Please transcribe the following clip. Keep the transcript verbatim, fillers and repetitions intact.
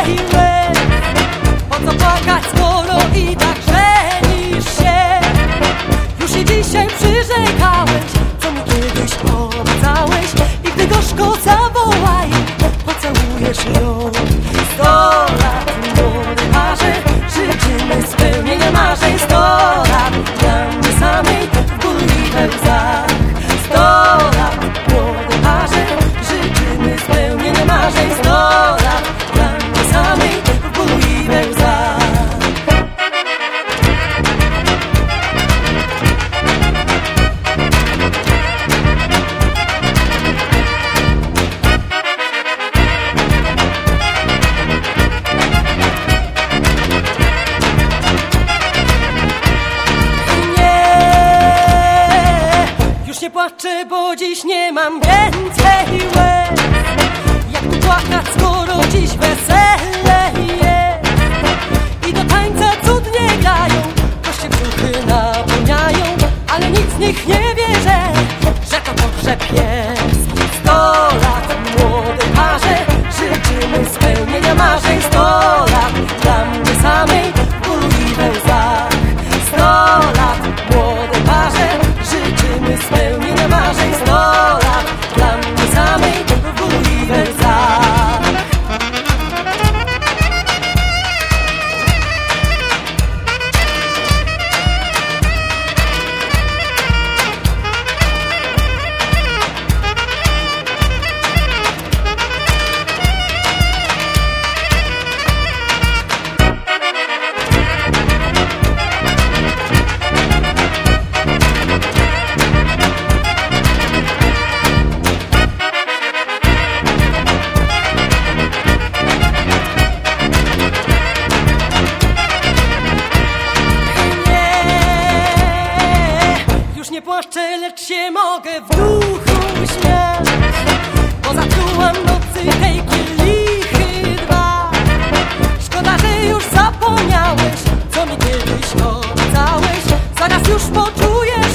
więcej łez. Po co płakać, skoro i tak żenisz się? Już i dzisiaj przyrzekałeś, co mi kiedyś obiecałeś. I gdy gorzko zawołaj, pocałujesz ją. Sto lat, młody parze, życzymy spełnienia marzeń. Sto lat dla mnie samej, w ból i we łzach. Sto lat, młody parze, życzymy spełnienia marzeń. Sto lat dla mnie samej, w ból i we łzach. Nie płaczę, bo dziś nie mam więcej łez. Jak tu płakać, skoro dziś wesele jest? I do tańca cudnie grają, goście brzuchy napełniają, ale nikt z nich nie wie, że, że to pogrzeb jest. Sto lat, młody parze, życzymy spełnienia marzeń. Sto lat dla mnie samej, w bólu i we łzach. Sto lat, młody parze, życzymy spełnienia marzeń. Sto lat dla mnie samej, w bólu i we łzach. Nie płaczę, lecz się mogę w duchu śmiać, bo zatrułam nocy tej kielichy dwa. Szkoda, że już zapomniałeś, co mi kiedyś obiecałeś. Zaraz już poczujesz